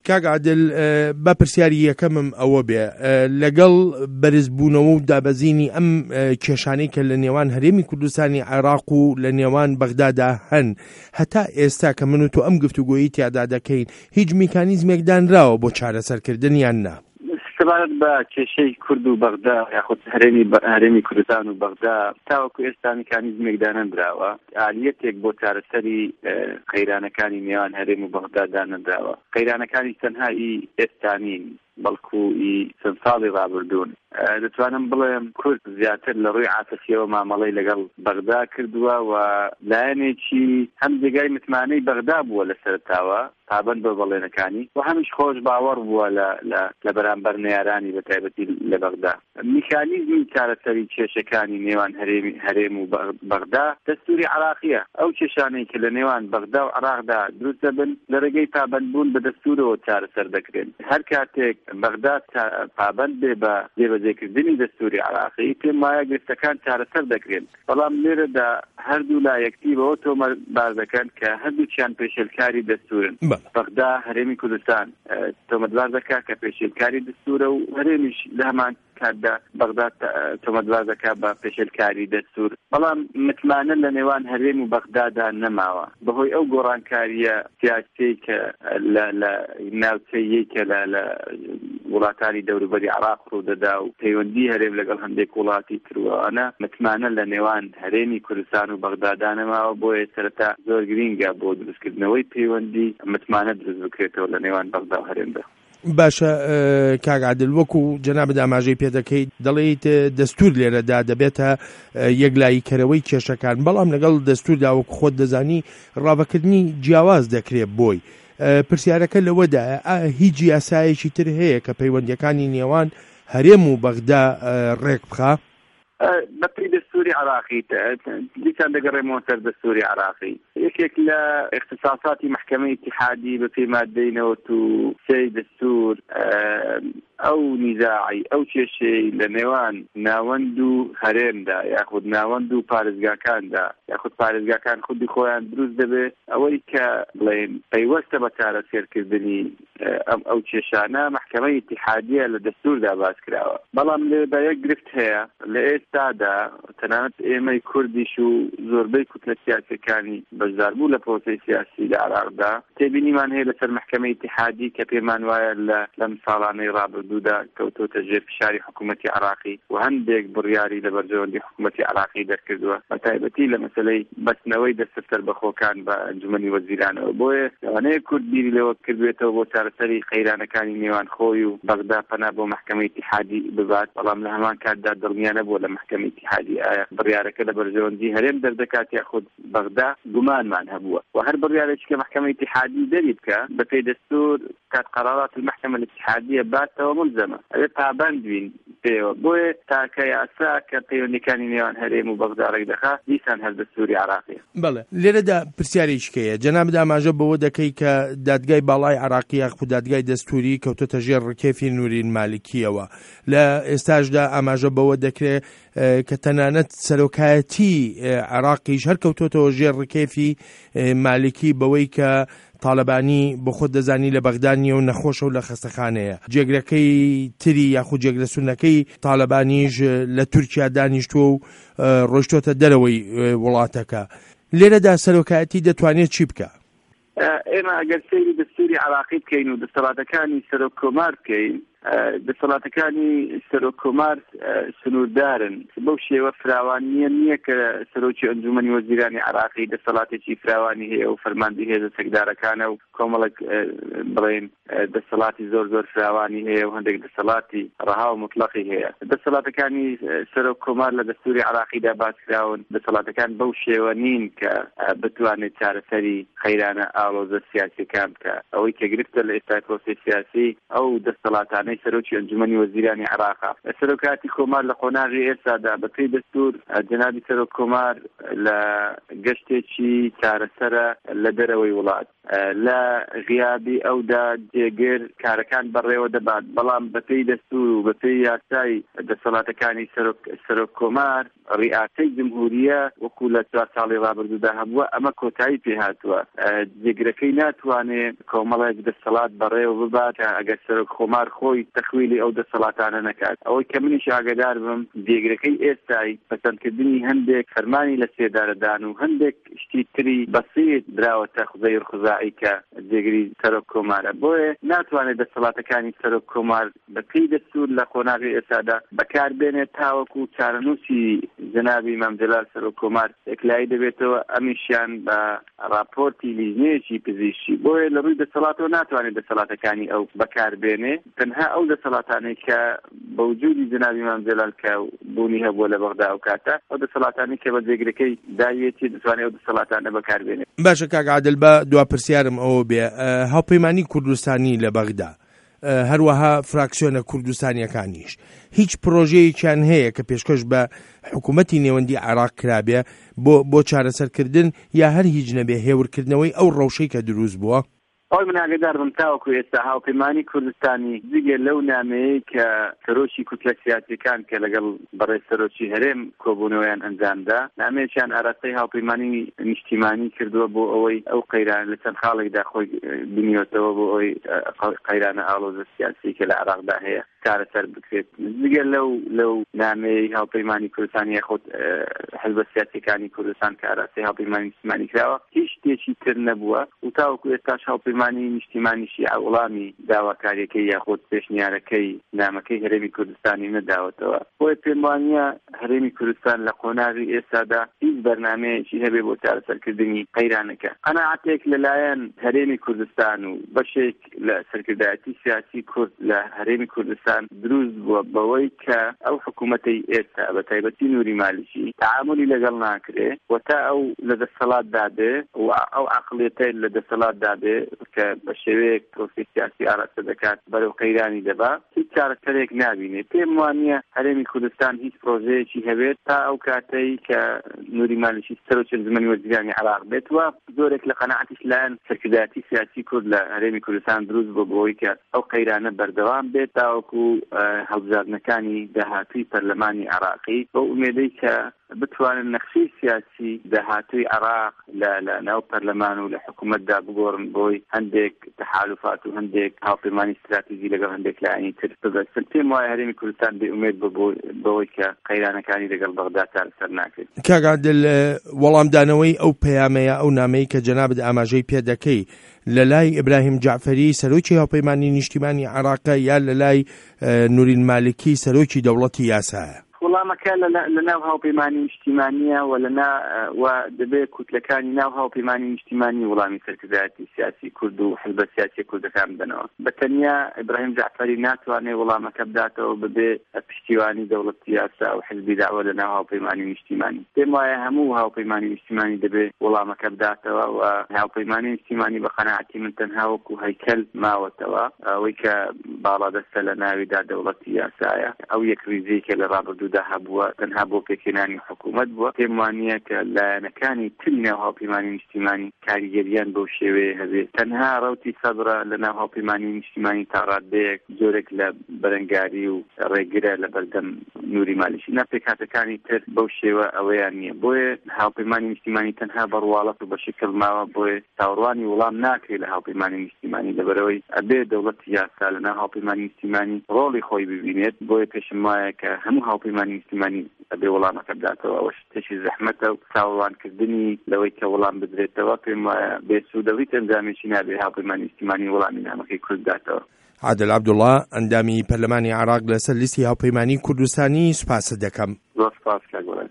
کاک عادل با پرسیاری یەکەمم ئەوە بێ لەگەڵ بەرزبوونەوە و دابەزینی ئەم کێشانەی کە لە نێوان هەرێمی کوردستانی عێراق و لە نێوان بەغدادا هەن هەتا ئێستا کە من و تۆ ئەم گفتوگۆیی تیادا دەکەین هیچ میکانیزمێک دانراوە بۆ چارەسەرکردن یان نا؟ سەبارەت بە کێشەی کورد و بەغدا یاخود هەرێمی کوردستان و بەغدا تاوەکو ئێستا میکانیزمێک دانەدراوە، ئالیەتێک بۆ چارەسەری قەیرانەکانی نێوان هەرێم و بەغدا دانەدراوە. قەیرانەکانی تەنهایی ئێستا نین بەڵکو چەند ساڵی ڕابردوون. دەتوانم بڵێم کورد زیاتر لە ڕووی عاتفیەوە مامەڵەی لەگەڵ بەغدا کردووە و لایەنێکی هەم جێگای متمانەی بەغدا بووە لە سەرتاوە پابەند بە بەڵێنەکانی و هەمیش خۆش باوەڕ بووە لە بەرامبەر نێرانی بە تایبەتی لە بەغدا. میکانیزمی چارەسەری کێشەکانی نێوان هەرێم و بەغدا دەستوری عراقیە. ئەو کێشانەی کە لە نێوان بەغدا و عراقدا دروست دەبن لە ڕێگەی پابەندبوون بە دەستورەوە چارەسەر دەکرێن. هەر کاتێک بەغدا پابەند بێ بە جێبەجێکردنی دەستوری عراقی پێم وایە گرفتەکان چارەسەر دەکرێن. بەڵام لێرەدا هەردوو لایەکتی بەوە تۆمەتبار دەکەن کە هەردووچیان پێشێلکاری دەستورن. بەغدا هەرێمی کوردستان تۆمەتبار دەکات کە پێشێلکاری دەستورە و هەرێمیش لە هەمان کاتدا بەغدا تۆمەتبار دەکات بە پێشێلکاری دەستور. بەڵام متمانە لە نێوان هەرێم و بەغدادا نەماوە بەهۆی ئەو گۆڕانکاریە سیاسی کە لە ناوچەیەی کە لە وڵاتانی دەوروبەری عراق ڕوودەدا و پەیوەندی هەرێم لەگەڵ هەندێک وڵاتی تروانە متمانە لە نێوان هەرێمی کوردستان و بەغدادا نەماوە بۆیە سەرەتا زۆر گرینگە بۆ دروستکردنەوەی پەیوەندی متمانە دروست بکرێتەوە لە نێوان بەغدا و هەرێمدا. باشە کاک عادل، وەکو جەنابەت ئاماژەی پێ دەکەیت دەڵێیت دەستور لێرەدا دەبێتە یەکلاییکەرەوەی کێشەکان، بەڵام لەگەڵ دەستوردا وەکو خۆت دەزانی ڕاوەکردنی جیاواز دەکرێت بۆی. پرسیارەکە لەوەدا هیچ یاسایەکی تر هەیە کە پەیوەندیەکانی نێوان هەرێم و بەغدا ڕێک بخا؟ بەپی دەستوری عراقی دیسان دەگەڕێمەوە سەر دەستوری عراقی. یەکێک لە اختصاصاتی محکمەی اتحادی بەپی مادەی 93 دەستور ئەو نیزاعی ئەو کێشەی لە نێوان ناوەند و هەرێمدا یاخود ناوەند و پارێزگاکاندا یاخود پارێزگاکان خودی خۆیان دروست دەبێت ئەوەی کە بڵێن پەیوەستە بە چارەسێرکردنی ئەو کێشانە محکمەی اتحادیە لە دەستوردا باس کراوە. بەڵام لێدا یەک گرفت هەیە لە ئێستادا تەنانەت ئێمەی کوردیش و زۆربەی کوتلە سیاسیەکانی بەشداربوو لە پرۆسەی سیاسی لە عراقدا تێبینیمان هەیە لەسەر محکمەی اتحادی کە پێمان وایە لەم ساڵانەی ڕابردوودا کەوتۆتە ژێر فشاری حکوومەتی عراقی و هەندێک بڕیاری لە بەرژەوەندی حکوومەتی عراقی دەرکردووە بە تایبەتی لە مەسەلەی بەستنەوەی دەستە سەربەخۆکان بە ئەنجومەنی وەزیرانەوە. بۆیە لەوانەیە کورد بیری لەوە کردوێتەوە بۆ چارەسەری قەیرانەکانی نێوان خۆی و بەغدا پەنا بۆ محکمەی اتحادی ببات، بەڵام لە هەمان کاتدا دڵنیا نەبووە لە محکمەی اتحادی ئایا بڕیارەکە لە بەرژەوەندی هەرێم دەردەکات یاخود بەغدا گومانمان هەبووە و هەر بڕیارێکی کە محکمەی اتحادی دەری بکە بەپێی دەستور کات قرارات المحكمة الاتحادية باتەوە ملزمة ئەوێ پابند بین پێوە. بۆیە تاکە یاسا کە پەیوەندیەکانی نێوان هەرێم و بەغدا ڕێک دەخات دیسان هەر دەستوری عراقیە. بەڵێ لێرەدا پرسیارێکیکەیە جەنابەت ئاماژە بەوە دەکەی کە دادگای باڵای عراقی یاخود دادگای دەستوری کەوتۆتە ژێر ڕکێفی نورین مالکیەوە. لە ئێستاشدا ئاماژە بەوە دەکرێت کە تەنانەت سەرۆکایەتی عراقیش هەر کەوتۆتەوە ژێر ڕکێفی مالکی بەوەی کە تاالبانی بۆ خۆت دەزانی لە بەغدانیە و نەخۆشە و لە خەستەخانەیە. جێگرەکەی تری یاخود جێگرەسوونەکەی تاالبانیش لە تورکیا دانیشتووە و ڕۆیشتۆتە دەرەوەی وڵاتەکە. لێرەدا سەرۆکایەتی دەتوانێت چی بکە؟ ئێمە ئەگەر سەیری دەستوری عراقی بکەین و دەسەڵاتەکانی سەرۆکۆمار بکەین، دەسەڵاتەکانی سەرۆکۆمار سنووردارن بەو شێوە فراوانیە نییە کە سەرۆکی ئەنجومەنی وەزیرانی عراقی دەسەڵاتێکی فراوانی هەیە و فەرماندەی هێزە سەکدارەکانە و کۆمەڵێک بڵێن دەسەڵاتی زۆر فراوانی هەیە و هەندێک دەسەڵاتی ڕەها و مطلقی هەیە. دەسەڵاتەکانی سەرۆکۆمار لە دەستوری عراقیدا باسکراون دەسەڵاتەکان بەو شێوە نین کە بتوانێت چارەسەری خەیرانە ئاڵۆزە سیاسیەکان بکە. ئەوەی کە گرفتە لە ئێستای پرۆسەی سیاسی ئەو دەسەڵاتانە دەستخانەی سەرۆکی ئەنجومەنی وەزیرانی عێراقا سەرۆکاتی کۆمار لە قۆناغی ئێستادا بەپێی دەستور جەنابی سەرۆک کۆمار لە گەشتێکی چارەسەرە لە دەرەوەی وڵات لە غیابی ئەودا جێگر کارەکان بەڕێوە دەبات بەڵام بەپێی دەستور و بەپێی یاسای دەسەڵاتەکانی سەرۆک کۆمار ڕیئاسەی جمهوریە وەکو لە 4 ساڵی ڕابردوودا هەبووە ئەمە کۆتایی پێهاتووە جێگرەکەی ناتوانێت کۆمەڵێک دەسەڵات بەڕێوە ببات ئەگەر سەرۆک کۆمار خۆی تەخویلی ئەو دەسەڵاتانە نەکات ئەوەی کە منیش ئاگادار بم جێگرەکەی ئێستای پەسەندکردنی هەندێک فەرمانی لە سێدارەدان و هەندێک شتی تری بەسیط دراوەتە خوزەی ڕخزائی کە جێگری سەرۆک کۆمارە بۆیە ناتوانێت دەسەڵاتەکانی سەرۆک کۆمار بەپێی دەستور لە قۆناغی ئێستادا بەکاربێنێت تاوەکو چارەنووسی جەنابی مام جەلال سەرۆک کۆمار یەکلایی دەبێتەوە ئەمیشیان بە راپۆرتی لیژنەیەکی پزیشکی بۆیە لە ڕووی دەسەڵاتەوە ناتوانێت دەسەڵاتەکانی ئەو بەکاربێنێ تەنها ئەو دەسەڵاتانەی کە بەوجودی جەنابی مام جەلال کە بوونی هەبووە لە بەغدا و کاتە ئەو دەسەڵاتانی کە بە جێگرەکەی داویەتی دەتوانێت ئەو دەسەڵاتانە بەکاربێنێ. باشە کاک عادل بە دوا پرسیارم ئەوە بێ هاوپەیمانی کوردستانی لە بەغدا هەروەها فراکسیۆنە کوردستانیەکانیش هیچ پرۆژەیەکیان هەیە کە پێشکەش بە حکوومەتی نێوەندی عێراق کرابێ بۆ چارەسەرکردن یا هەر هیچ نەبێ هێورکردنەوەی ئەو ڕەوشەی کە دروست بووە؟ ئەوی من ئاگادار بم تاوەکو ئێستا هاوپەیمانی کوردستانی جگە لەو نامەیەی کە سەرۆکی کوتلە سیاسیەکان کە لەگەڵ بەڕێز سەرۆکی هەرێم کۆبوونەوەیان ئەنجامدا نامەیەکیان ئاراستەی هاوپەیمانی نیشتیمانی کردووە بۆ ئەوەی ئەو قەیران لە چەند خاڵێکدا خۆی بنیۆتەوە بۆ ئەوەی قەیرانە ئاڵۆزە سیاسی کە لە عێراقدا هەیە چارەسەر بکرێت جگە لەو نامەیەی هاوپەیمانی کوردستانی یاخود حزبە سیاسیەکانی کوردستان کە ئاراستەی هاوپەیمانی نیشتیمانی کراوە هیچ شتێکی تر نەبووە و تاوەکو ئێستاش هاوپەیمانی نیشتیمانیشی وڵامی داواکاریەکەی یاخود پێشنیارەکەی نامەکەی هەرێمی کوردستانی نەداوەتەوە بۆیە پێم وانییە هەرێمی کوردستان لە قۆناغی ئێستادا هیچ بەرنامەیەکی هەبێ بۆ چارەسەرکردنی قەیرانەکە قەناعەتێک لەلایەن هەرێمی کوردستان و بەشێک لە سەرکردایەتی سیاسی کورد لە هەرێمی کوردستان دروست بووە بەوەی کە ئەو حکوومەتەی ئێستا بە تایبەتی نوری مالیکی تعاملی لەگەڵ ناکرێ و تا ئەو لە دەسەڵات دابێ و ئەو عەقڵیەتەی لە دەسەڵات دابێ کە بە شێوەیەک پرۆسی سیاسی ئاراستە دەکات بەرەو قەیرانی دەبا هیچ چارەسەرێک نابینێ پێم وانییە هەرێمی کوردستان هیچ پرۆژەیەکی هەبێت تا ئەو کاتەی کە نوری مالیکی سەرۆکی ئەنجومەنی وەزیرانی عێراق بێتەوە زۆرێک لە قەناعەتیش لایەن سەرکردایەتی سیاسی کورد لە هەرێمی کوردستان دروست بووە بۆەوەی کە ئەو قەیرانە بەردەوام بێت تاوەکو هەڵبژاردنەکانی داهاتووی پەرلەمانی عێراقی بۆ ئومێدەی کە بتوانن نەخشەی سیاسی داهاتووی عێراق لە ناو پەرلەمان و لە حکوومەتدا بگۆڕن بۆی هەندێک تحالفات و هەندێک هاوپەیمانی استراتیژی لەگەڵ هەندێک لایەنی تر ببەستن پێم وایە هەرێمی کوردستان بێئومێد بەوەی کە قەیرانەکانی لەگەڵ بەغدا چارەسەر ناکرێت. کاک عادل وەڵامدانەوەی ئەو پەیامەیە ئەو نامەی کە جەنابت ئاماژەی پێ دەکەی لە لای ئیبراهیم جعفەری سەرۆکی هاوپەیمانی نیشتیمانی عێراقە یا لە لای نورین مالکی سەرۆکی دەوڵەتی یاسایە؟ وەڵامەکە لە ناو هاوپەیمانی نیشتیمانیە و دەبێت کوتلەکانی ناو هاوپەیمانی نیشتیمانی وەڵامی سەرکردایەتی سیاسی کورد و حزبە سیاسی کوردەکان بدەنەوە بەتەنیا ئیبراهیم جعفەری ناتوانێت وەڵامەکە بداتەوە ببێ پشتیوانی دەوڵەتی یاسا و حزبی داوە لە ناو هاوپەیمانی نیشتیمانی پێم وایە هەموو هاوپەیمانی نیشتیمانی دەبێت وەڵامەکە بداتەوە و هاوپەیمانی نیشتیمانی بە قەناعەتی من تەنها وەکو هەیکەل ماوەتەوە ئەوەی کە باڵادەستە لە ناویدا دەوڵەتی یاسایە ئەو یەک ریزەیەکە لە ڕابردوودا هەبووە تەنها بۆ پێکێنانی حکوومەت بووە پێم وانییە کە لایەنەکانی تری ناو هاوپەیمانی نیشتیمانی کاریگەریان بەو شێوەیە هەبێت تەنها ڕەوتی سەبرە لە ناو هاوپەیمانی نیشتیمانی تا ڕادەیەک زۆرێک لە بەرەنگاری و ڕێگرە لە بەردەم نوری مالیشی ناپێکاتەکانی تر بەو شێوە ئەوەیان نییە بۆیە هاوپەیمانی نیشتیمانی تەنها بەڕواڵەت و بەشکل ماوە بۆیە تاوەڕوانی وەڵام ناکرێت لە هاوپەیمانی نیشتیمانی لەبەرەوەی ئەبێ دەوڵەتی یاسا لە ناو هاوپەیمانی نیشتیمانی ڕۆڵی خۆی ببینێت بۆیە پێشم وایە کە هەموو هاوپەیمانی نیشتیمانی ئەبێ وەڵامەکە بداتەوە ئەوەش تێکی زەحمەتە و چاوەڕوانکردنی لەوەی کە وەڵام بدرێتەوە پێم وایە بێسوودەڵی ئەنجامێکی نابێ هاوپەیمانی نیشتیمانی وەڵامی نامەکەی کورد بداتەوە. عادل عەبدوڵڵا ئەندامی پەرلەمانی عێراق لەسەر لیستی هاوپەیمانی کوردستانی سوپاس دەکەم. زۆر سوپاس کاک